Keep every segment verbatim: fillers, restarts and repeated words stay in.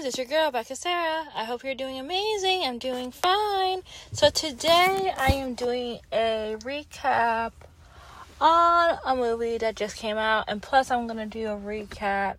guys, it's your girl, Becca Sarah. I hope you're doing amazing. I'm doing fine. So today I am doing a recap on a movie that just came out, and plus I'm going to do a recap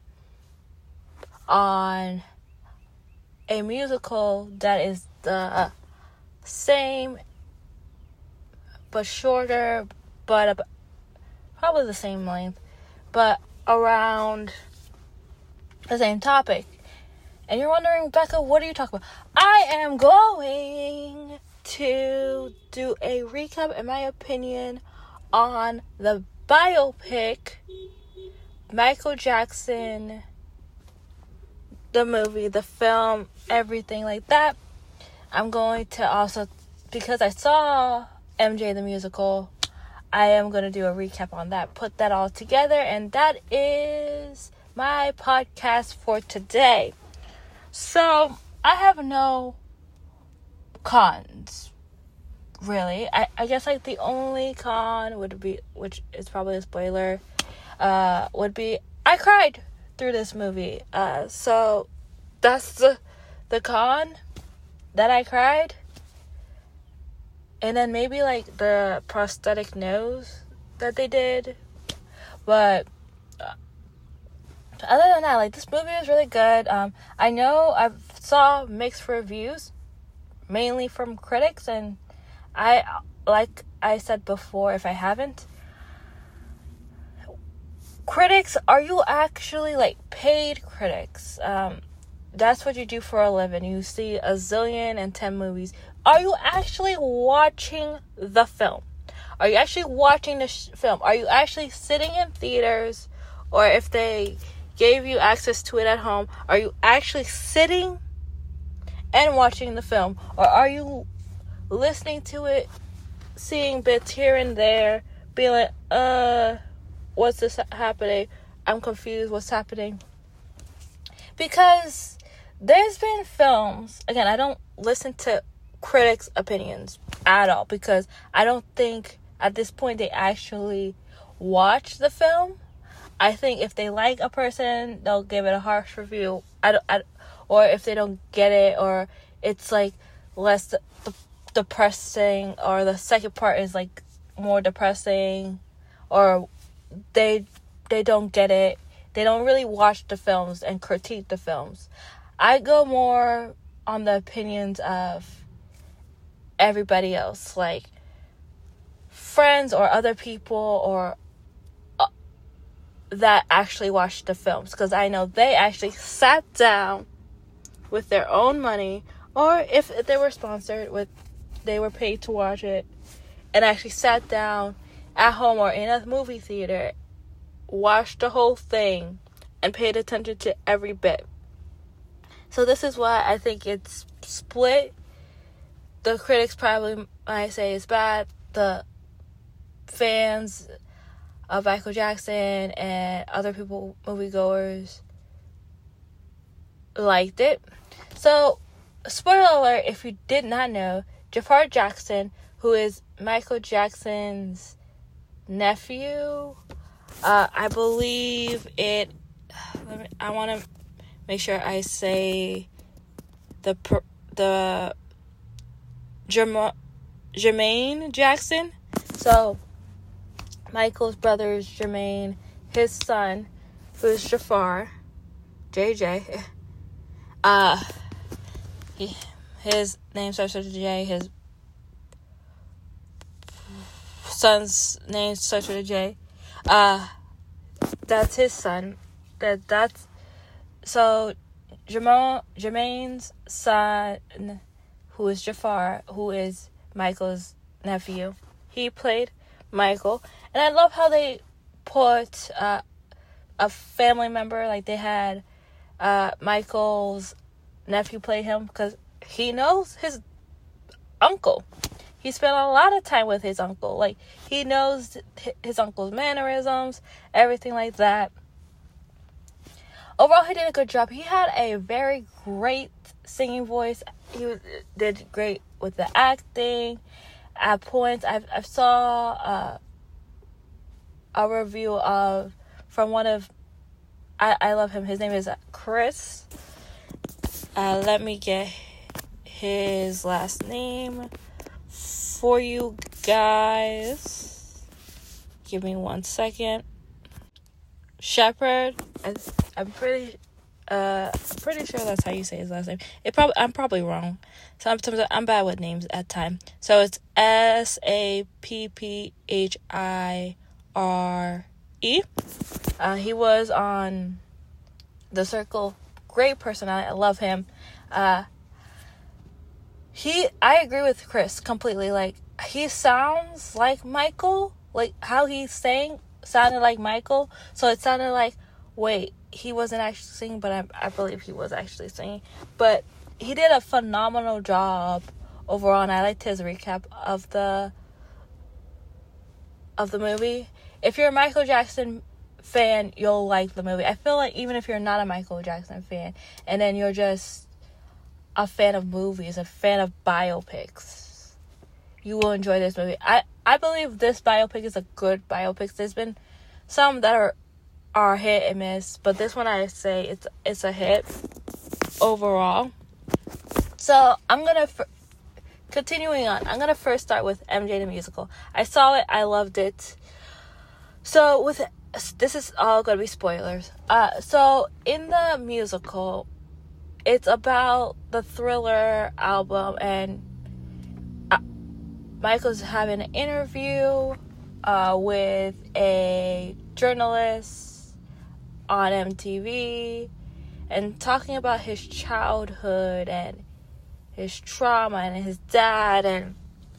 on a musical that is the same but shorter, but probably the same length, but around the same topic. And you're wondering, Becca, what are you talking about? I am going to do a recap, in my opinion, on the biopic Michael Jackson, the movie, the film, everything like that. I'm going to also, because I saw M J the musical, I am going to do a recap on that, put that all together, and that is my podcast for today. So, I have no cons, really. I, I guess, like, the only con would be, which is probably a spoiler, uh, would be, I cried through this movie. Uh, so, that's the, the con, that I cried. And then maybe, like, the prosthetic nose that they did. But other than that, like, this movie is really good. Um, I know I saw mixed reviews, mainly from critics, and I, like I said before, if I haven't, critics, are you actually, like, paid critics? Um, that's what you do for a living. You see a zillion and ten movies. Are you actually watching the film? Are you actually watching the sh- film? Are you actually sitting in theaters, or if they gave you access to it at home, are you actually sitting and watching the film? Or are you listening to it, seeing bits here and there, being like, uh, what's this happening? I'm confused, what's happening? Because there's been films, again, I don't listen to critics' opinions at all, because I don't think at this point they actually watch the film. I think if they like a person, they'll give it a harsh review. I don't, I, or if they don't get it, or it's like less de- de- depressing, or the second part is like more depressing, or they they don't get it. They don't really watch the films and critique the films. I go more on the opinions of everybody else, like friends or other people, or that actually watched the films, because I know they actually sat down with their own money, or if they were sponsored with, they were paid to watch it, and actually sat down at home or in a movie theater, watched the whole thing, and paid attention to every bit. So this is why I think it's split. The critics probably might say it's bad. The fans of Michael Jackson and other people, moviegoers, liked it. So, spoiler alert, if you did not know, Jafar Jackson, who is Michael Jackson's nephew, uh, I believe it, let me, I want to make sure I say the, the, Jerm- Jermaine Jackson. So, Michael's brother is Jermaine, his son, who is Jafar, J J, uh, he, his name starts with a J, his son's name starts with a J, uh, that's his son, that, that's, so, Jermaine, Jermaine's son, who is Jafar, who is Michael's nephew, he played Michael. And I love how they put uh, a family member, like they had uh, Michael's nephew play him, because he knows his uncle. He spent a lot of time with his uncle. Like, he knows his uncle's mannerisms, everything like that. Overall, he did a good job. He had a very great singing voice. He was, did great with the acting. At points, I I saw uh, a review of from one of I, I love him. His name is Chris. Uh, let me get his last name for you guys. Give me one second. Shepard. I'm pretty, uh, pretty sure that's how you say his last name. It probably I'm probably wrong. Sometimes I'm bad with names at time. So it's S A P P H I R E. Uh, he was on The Circle. Great personality. I love him. Uh, he, I agree with Chris completely. Like, he sounds like Michael. Like, how he sang sounded like Michael. So it sounded like, wait, he wasn't actually singing, but I, I believe he was actually singing. But he did a phenomenal job overall, and I liked his recap of the of the movie. If you're a Michael Jackson fan, you'll like the movie. I feel like even if you're not a Michael Jackson fan, and then you're just a fan of movies, a fan of biopics, you will enjoy this movie. I, I believe this biopic is a good biopic. There's been some that are are hit and miss, but this one I say it's it's a hit overall. So I'm gonna f- continuing on. I'm gonna first start with M J the Musical. I saw it. I loved it. So with this is all gonna be spoilers. Uh, so in the musical, it's about the Thriller album, and uh, Michael's having an interview uh, with a journalist on M T V, and talking about his childhood and his trauma and his dad and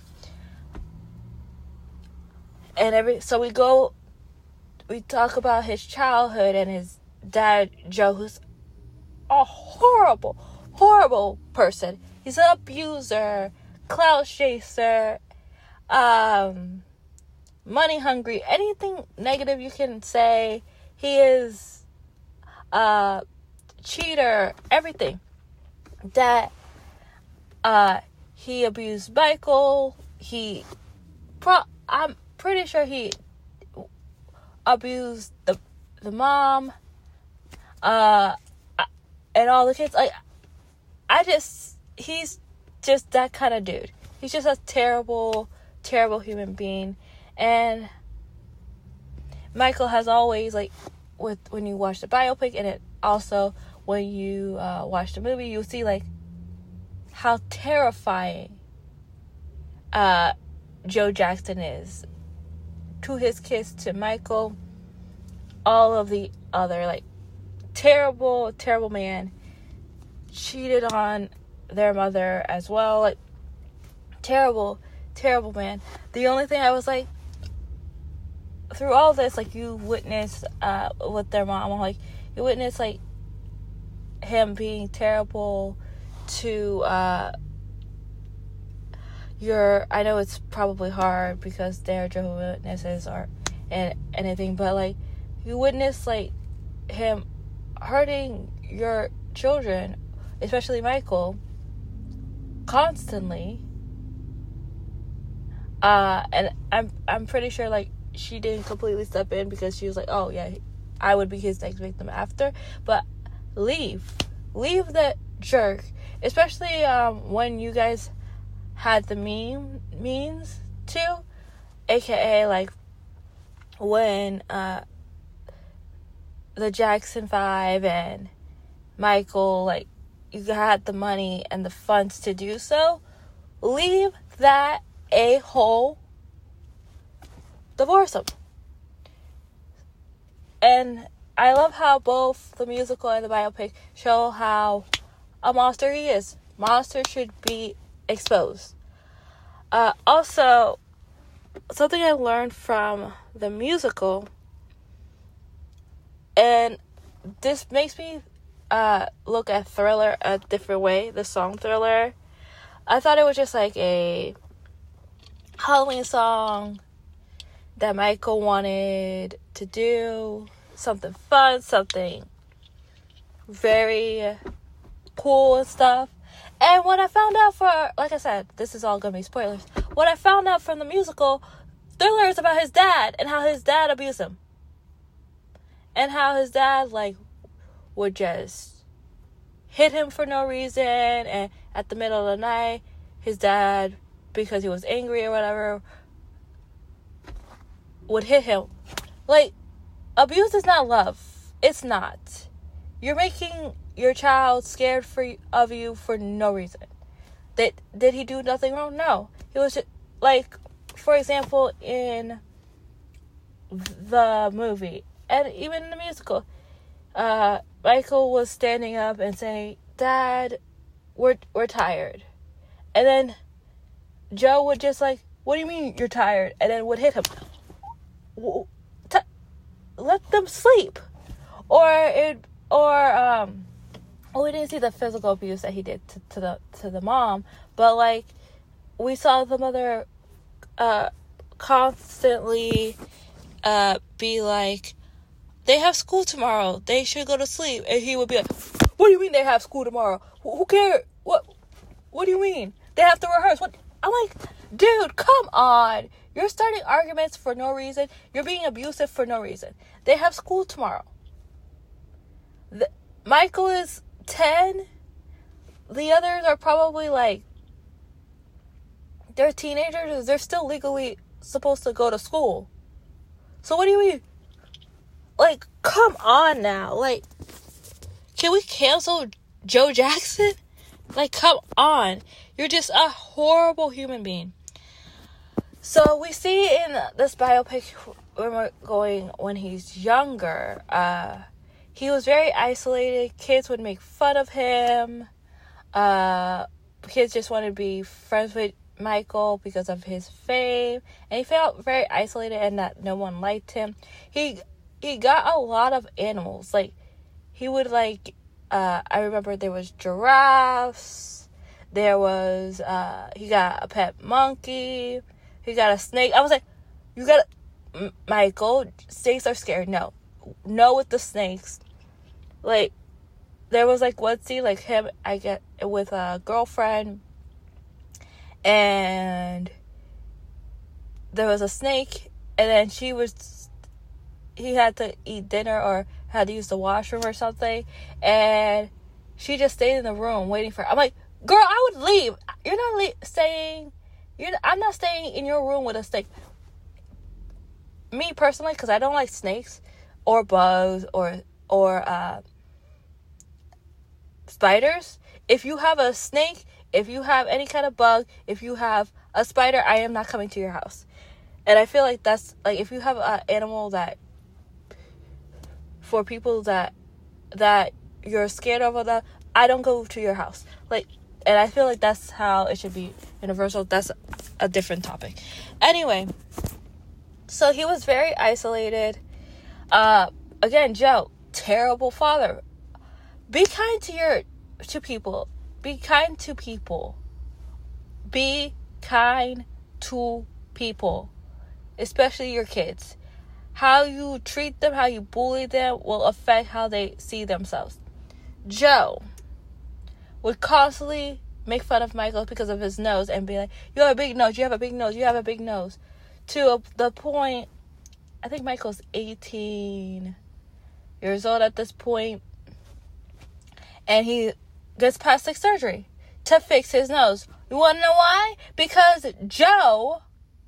and every. So we go. We talk about his childhood and his dad, Joe, who's a horrible, horrible person. He's an abuser, clout chaser, um, money hungry, anything negative you can say. He is a cheater, everything. That uh, he abused Michael. He, pro- I'm pretty sure he abused the the mom, uh, and all the kids. Like, I just, he's just that kind of dude. He's just a terrible, terrible human being. And Michael has always, like, with when you watch the biopic, and it also when you uh, watch the movie, you'll see like how terrifying uh, Joe Jackson is to his kids, to Michael, all of the other, like, terrible, terrible man. Cheated on their mother as well. Like, terrible, terrible man. The only thing I was like, through all this, like, you witness uh, with their mom, I'm like, you witness, like, him being terrible to uh, your, I know it's probably hard because they're Jehovah's Witnesses or and anything, but, like, you witness, like, him hurting your children, especially Michael, constantly. Uh, and I'm I'm pretty sure, like, she didn't completely step in because she was like, oh, yeah, I would be his next victim after. But leave. Leave that jerk. Especially um, when you guys had the meme means to. A K A, like, when uh, the Jackson Five and Michael, like, you had the money and the funds to do so. Leave that a-hole. Divorce him. And I love how both the musical and the biopic show how a monster he is. Monsters should be exposed. Uh, also, something I learned from the musical, and this makes me uh, look at Thriller a different way, the song Thriller. I thought it was just like a Halloween song that Michael wanted to do. Something fun, something very cool and stuff. And when I found out for, like I said, this is all going to be spoilers. When I found out from the musical, Thriller is about his dad and how his dad abused him. And how his dad, like, would just hit him for no reason, and at the middle of the night, his dad, because he was angry or whatever, would hit him. Like, abuse is not love. It's not. You're making your child scared for of you for no reason. Did, did he do nothing wrong? No. He was just, like, for example, in the movie, and even in the musical, uh, Michael was standing up and saying, Dad, we're, we're tired. And then Joe would just like, what do you mean you're tired? And then would hit him. T- let them sleep. Or it, or, um, well, we didn't see the physical abuse that he did to, to the to the mom, but like we saw the mother uh, constantly uh, be like, "They have school tomorrow. They should go to sleep." And he would be like, "What do you mean they have school tomorrow? Who, who cares? What? What do you mean they have to rehearse?" What? I'm like, dude, come on! You're starting arguments for no reason. You're being abusive for no reason. They have school tomorrow. The, Michael is ten. The others are probably like, they're teenagers. They're still legally supposed to go to school. So what do you mean? Like, come on now. Like, can we cancel Joe Jackson? Like, come on. You're just a horrible human being. So we see in this biopic when we're going when he's younger, uh, he was very isolated. Kids would make fun of him. Uh, kids just wanted to be friends with Michael because of his fame. And he felt very isolated and that no one liked him. He he got a lot of animals. Like, he would, like, uh, I remember there was giraffes. There was, uh, he got a pet monkey. He got a snake. I was like, you got a, M- Michael, snakes are scary. No. No with the snakes. Like, there was, like, one scene, like, him, I get, with a girlfriend, and there was a snake, and then she was, he had to eat dinner, or had to use the washroom or something, and she just stayed in the room waiting for her. I'm like, girl, I would leave. You're not le- staying, you're, I'm not staying in your room with a snake. Me, personally, because I don't like snakes, or bugs, or, or, uh, spiders. If you have a snake, if you have any kind of bug, if you have a spider, I am not coming to your house. And I feel like that's, like, if you have an animal that, for people that, that you're scared of, or that, I don't go to your house. Like, and I feel like that's how it should be universal. That's a different topic. Anyway, so he was very isolated. Uh, again, Joe, terrible father. Be kind to your, to people. Be kind to people. Be kind to people. Especially your kids. How you treat them, how you bully them will affect how they see themselves. Joe would constantly make fun of Michael because of his nose and be like, you have a big nose, you have a big nose, you have a big nose. To the point, I think Michael's eighteen years old at this point, and he gets plastic surgery to fix his nose. You want to know why? Because Joe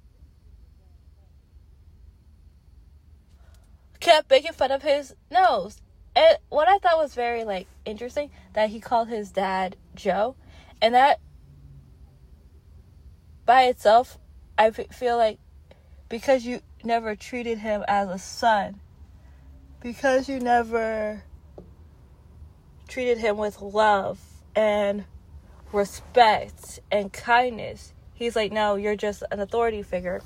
kept making fun of his nose. And what I thought was very, like, interesting, that he called his dad Joe. And that, by itself, I f- feel like, because you never treated him as a son, because you never treated him with love and respect and kindness, he's like, no, you're just an authority figure.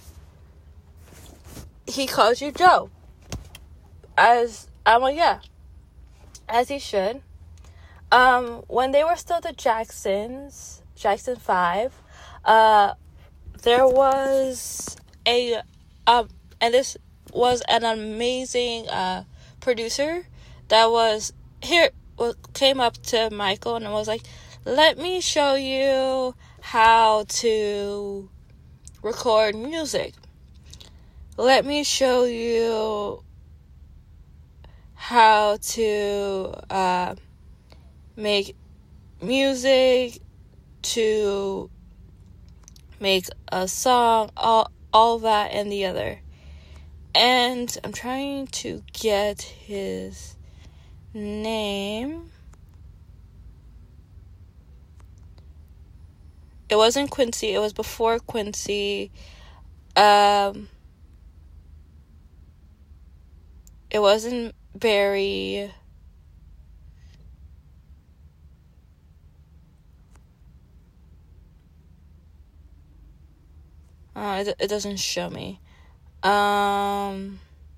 He calls you Joe. As, I'm like, yeah. As he should. Um, when they were still the Jacksons, Jackson five, uh, there was a, um, and this was an amazing, uh, producer that was, here, came up to Michael and was like, let me show you how to record music. Let me show you how to uh, make music, to make a song, all, all that and the other. And I'm trying to get his name. It wasn't Quincy. It was before Quincy. Um, it wasn't Barry. Uh, it, it doesn't show me. Um,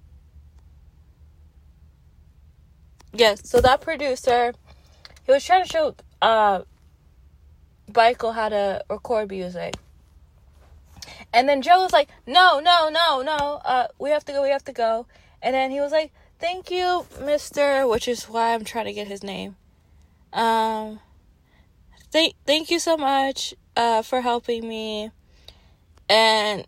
yes, so that producer, he was trying to show uh, Michael how to record music. And then Joe was like, no, no, no, no, uh, we have to go, we have to go. And then he was like, thank you, Mister, which is why I'm trying to get his name. Um, th- thank you so much uh, for helping me. And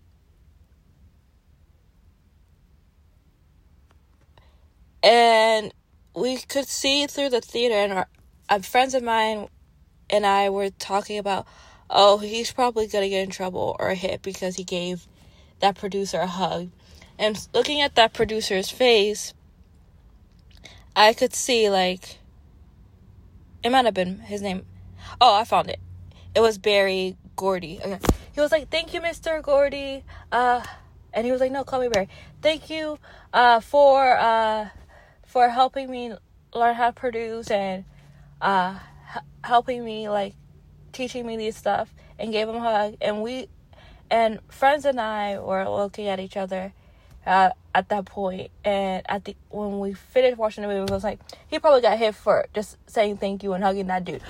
and we could see through the theater, and our, uh, friends of mine and I were talking about, oh, he's probably going to get in trouble or hit because he gave that producer a hug. And looking at that producer's face, I could see, like, it might have been his name. Oh, I found it. It was Barry Gordy. Okay. He was like, thank you, Mister Gordy. Uh, and he was like, no, call me Barry. Thank you uh, for uh, for helping me learn how to produce and uh, h- helping me, like, teaching me these stuff, and gave him a hug. And we, and friends and I were looking at each other uh, at that point. And at the when we finished watching the movie, it was like, he probably got hit for just saying thank you and hugging that dude.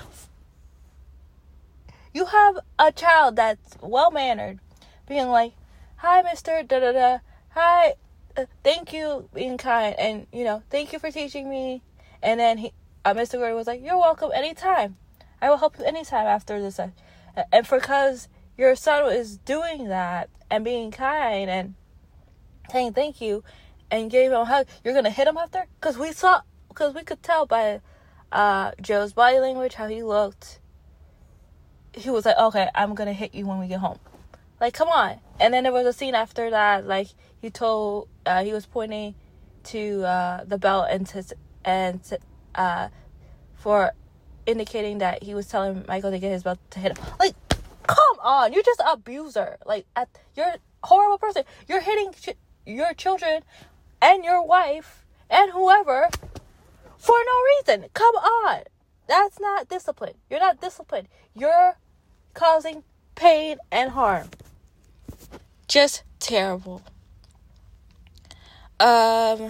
You have a child that's well-mannered, being like, hi, Mister Da-da-da, hi, uh, thank you, being kind, and, you know, thank you for teaching me. And then he, uh, Mister Gordy was like, you're welcome anytime. I will help you anytime after this. Uh, and because your son is doing that and being kind and saying thank you and gave him a hug, you're going to hit him after? Because we saw, because we could tell by uh, Joe's body language, how he looked. He was like, okay, I'm going to hit you when we get home. Like, come on. And then there was a scene after that, like, he told, uh, he was pointing to uh, the belt and, to, and uh, for indicating that he was telling Michael to get his belt to hit him. Like, come on. You're just an abuser. Like, at, you're a horrible person. You're hitting ch- your children and your wife and whoever for no reason. Come on. That's not discipline. You're not disciplined. You're causing pain and harm. Just terrible. Um,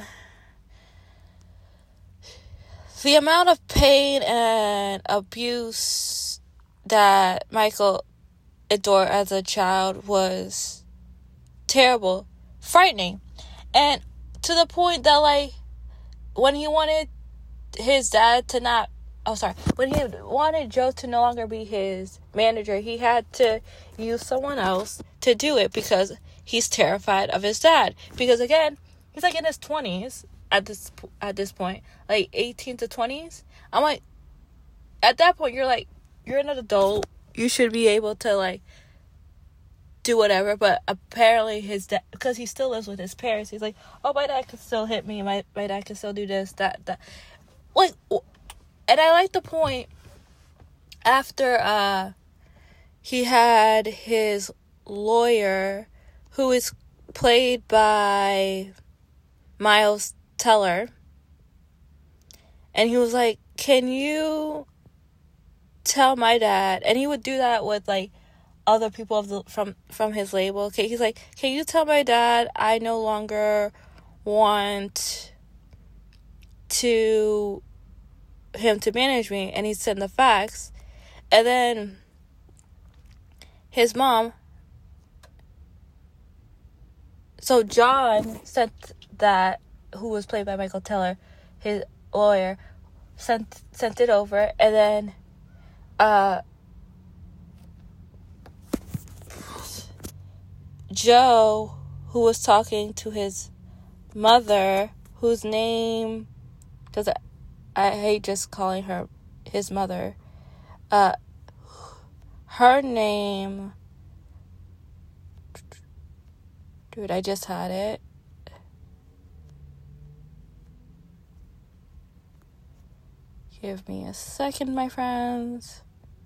the amount of pain and abuse that Michael endured as a child was terrible, frightening, and to the point that, like, when he wanted his dad to not Oh, sorry. When he wanted Joe to no longer be his manager, he had to use someone else to do it because he's terrified of his dad. Because, again, he's, like, in his twenties at this at this point. Like, eighteen to twenties. I'm like, at that point, you're, like, you're an adult. You should be able to, like, do whatever. But apparently his dad, because he still lives with his parents, he's like, oh, my dad can still hit me. My, my dad can still do this, that, that. Like, and I like the point after uh, he had his lawyer, who is played by Miles Teller, and he was like, can you tell my dad, and he would do that with, like, other people of the, from, from his label. Okay, he's like, can you tell my dad I no longer want to him to manage me? And he sent the fax, and then his mom, so John sent that, who was played by Michael Teller, his lawyer, sent sent it over, and then uh Joe, who was talking to his mother, whose name, because I, I hate just calling her his mother, uh, her name, dude, I just had it. Give me a second, my friends.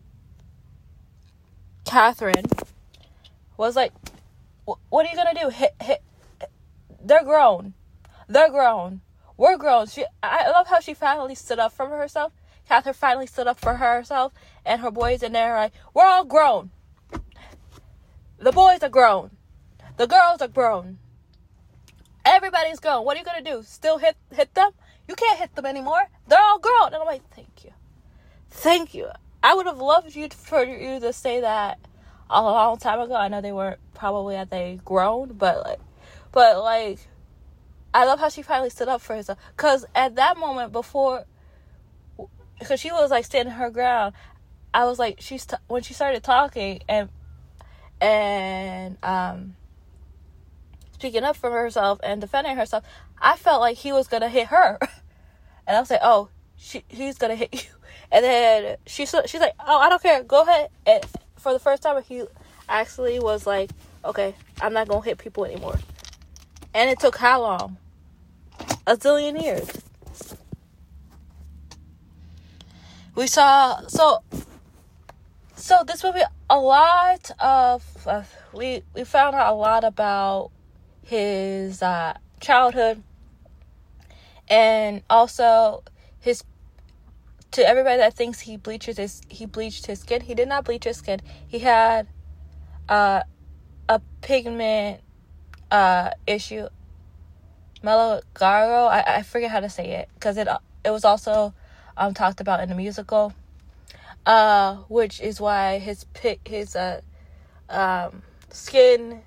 Catherine was like, what are you gonna do? Hit, hit. They're grown. They're grown. We're grown. She, I love how she finally stood up for herself. Catherine finally stood up for herself and her boys, and they're like, we're all grown. The boys are grown. The girls are grown. Everybody's grown. What are you gonna do? Still hit hit them? You can't hit them anymore. They're all grown. And I'm like, thank you. Thank you. I would have loved you to, for you to say that a long time ago. I know they weren't probably at they grown, but like, but like, I love how she finally stood up for herself. Cause at that moment before, cause she was like standing her ground, I was like, she's t- when she started talking and and um speaking up for herself and defending herself, I felt like he was gonna hit her, and I was like, oh, she he's gonna hit you. And then she she's like, oh, I don't care, go ahead. And for the first time, he actually was like, okay, I'm not gonna hit people anymore. And it took how long? A zillion years. We saw, so, so this movie, a lot of, uh, we, we found out a lot about his uh, childhood, and also his, to everybody that thinks he bleaches his, he bleached his skin, he did not bleach his skin. He had uh, a pigment uh, issue, melanogaro, I, I forget how to say it, because it, it was also um, talked about in the musical, uh, which is why his, his uh, um, skin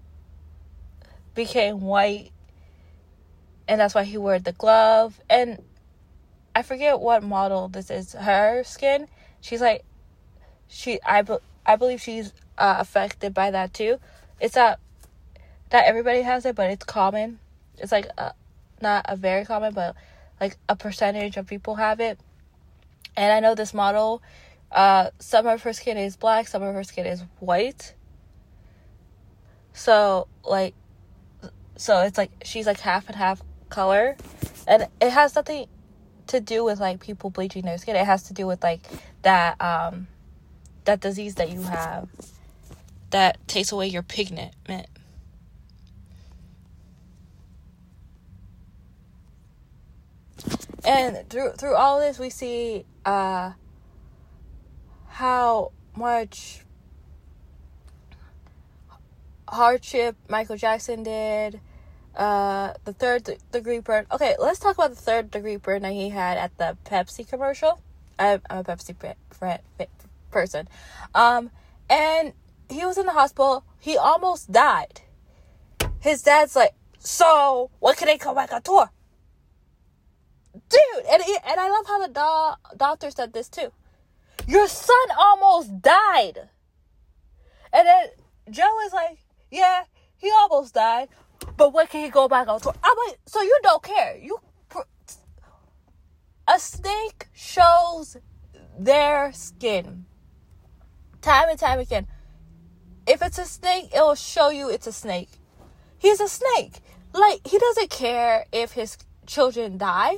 became white, and that's why he wore the glove. And I forget what model this is. Her skin, she's like, she I, I believe she's uh, affected by that too. It's not that everybody has it, but it's common. It's like a, not a very common, but like a percentage of people have it. And I know this model, uh, some of her skin is black, some of her skin is white. So like, so it's like she's like half and half color, and it has nothing to do with like people bleaching their skin. It has to do with like that um that disease that you have that takes away your pigment. And through through all this, we see uh how much hardship Michael Jackson did. Uh, the third degree burn. Okay, let's talk about the third degree burn that he had at the Pepsi commercial. I'm, I'm a Pepsi pe- pe- person. Um, and he was in the hospital. He almost died. His dad's like, so when can they come back on tour? Dude, and he, and I love how the do- doctor said this too. Your son almost died. And then Joe is like, yeah, he almost died. But when can he go back on tour? I'm like, so you don't care. You, a snake shows their skin. Time and time again. If it's a snake, it will show you it's a snake. He's a snake. Like, he doesn't care if his children die.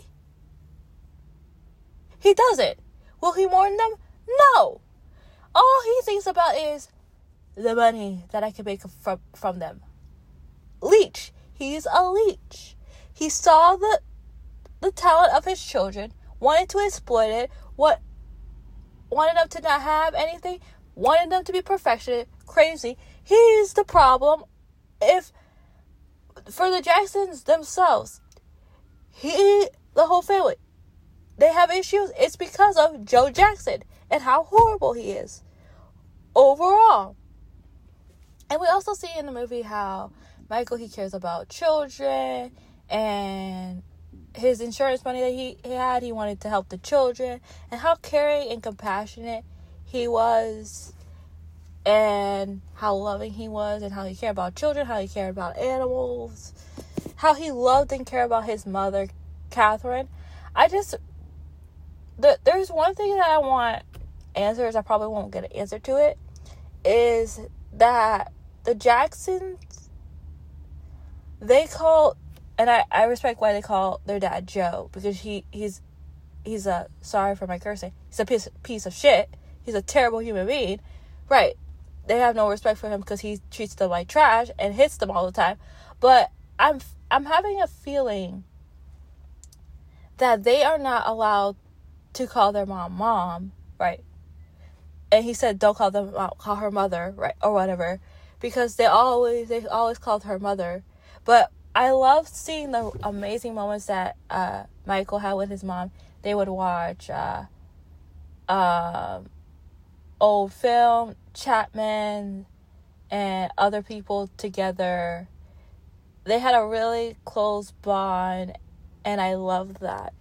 He doesn't. Will he mourn them? No. All he thinks about is the money that I can make from, from them. Leech. He's a leech. He saw the the talent of his children, wanted to exploit it, what wanted them to not have anything, wanted them to be perfection, crazy. He's the problem. If for the Jacksons themselves, he the whole family, they have issues, it's because of Joe Jackson and how horrible he is overall. And we also see in the movie how Michael, he cares about children, and his insurance money that he, he had, he wanted to help the children, and how caring and compassionate he was, and how loving he was, and how he cared about children, how he cared about animals, how he loved and cared about his mother, Catherine. I just, the, there's one thing that I want answers. I probably won't get an answer to it. Is that the Jacksons, they call, and I, I respect why they call their dad Joe, because he, he's, he's a, sorry for my cursing, he's a piece, piece of shit. He's a terrible human being. Right. They have no respect for him because he treats them like trash and hits them all the time. But I'm, I'm having a feeling that they are not allowed to call their mom mom, right? And he said, don't call them, call her mother, right? Or whatever. Because they always, they always called her mother. But I love seeing the amazing moments that uh, Michael had with his mom. They would watch uh, uh, old film, Chapman, and other people together. They had a really close bond, and I loved that.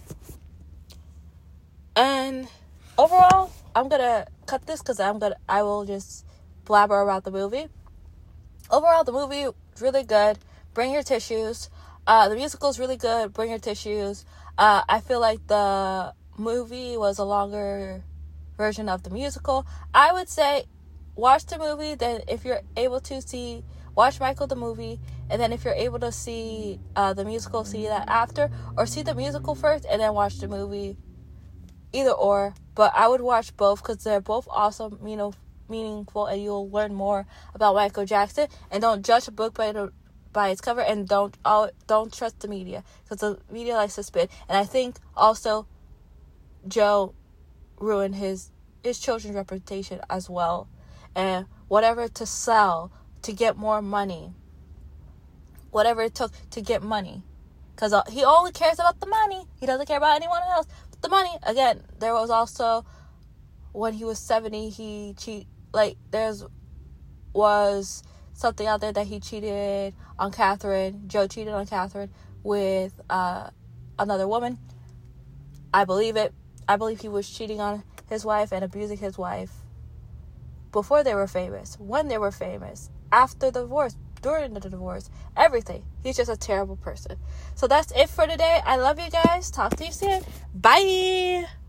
And overall, I'm gonna cut this because I'm gonna I will just blabber about the movie. Overall, the movie is really good. Bring your tissues. Uh, the musical is really good. Bring your tissues. Uh, I feel like the movie was a longer version of the musical. I would say watch the movie, then if you're able to see, watch Michael the movie, and then if you're able to see uh, the musical, see that after, or see the musical first and then watch the movie. Either or, but I would watch both because they're both awesome, you know, meaningful, and you'll learn more about Michael Jackson. And don't judge a book by the by its cover, and don't all don't trust the media because the media likes to spin. And I think also Joe ruined his his children's reputation as well, and whatever to sell to get more money, whatever it took to get money, because he only cares about the money. He doesn't care about anyone else. The money. Again, there was also when he was seventy, he cheat like there's was something out there that he cheated on Catherine. Joe cheated on Catherine with uh, another woman. I believe it. I believe he was cheating on his wife and abusing his wife before they were famous, when they were famous, after the divorce, during the divorce, everything. He's just a terrible person. So that's it for today. I love you guys. Talk to you soon. Bye.